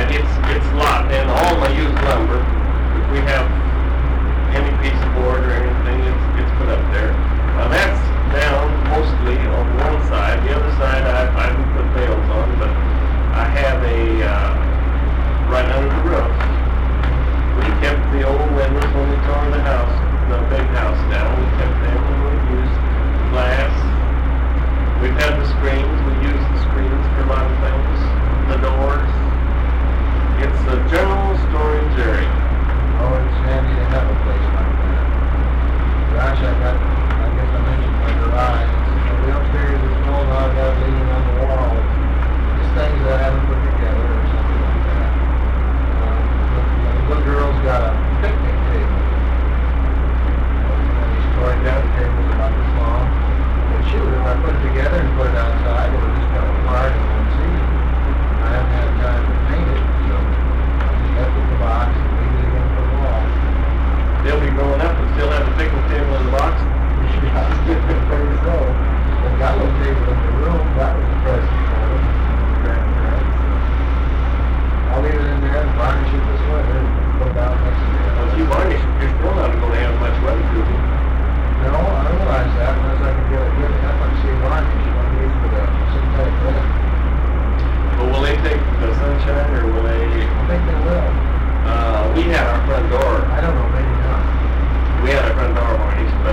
it's a lot, and all my used lumber, if we have any piece of board or anything, it's put up there. Now that's down mostly on one side. The other side I haven't put bales on, but I have a right under the roof. We kept the old windows when we tore the house, the big house down. We kept them and we used glass. We've had the screens. We use the screens for a lot of things. The doors. It's a general storage area. Oh, it's handy to have a place like that. Gosh, I guess I mentioned my garage. The upstairs is full of I got leaning on the wall. Just things that I haven't put together or something like that. The little girl's got a picnic table. One of these toy dining tables about this long. But shoot, if I put it together and put it outside, it would just come apart in one season. I haven't had time to paint it, so I just left it in the box and leave it again for the wall. They'll be growing up and still have a picnic table in the box. Yeah, there you go. They've got a little table in the room. That was a present for them. Grandparents. I'll leave it in there and varnish it this winter and put it out next year. Well, if you varnish, you're still not going to have much weather proofing. No, I realize that unless I can get it good enough on say varnish. I'll use for the synthetic resin. But will they take the sunshine or will they? I think they will. We had our front door. I don't know, maybe not. We had our front door varnished, but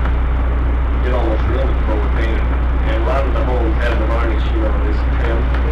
it almost ruined before we painted. And a lot of the homes had the varnish, this trim.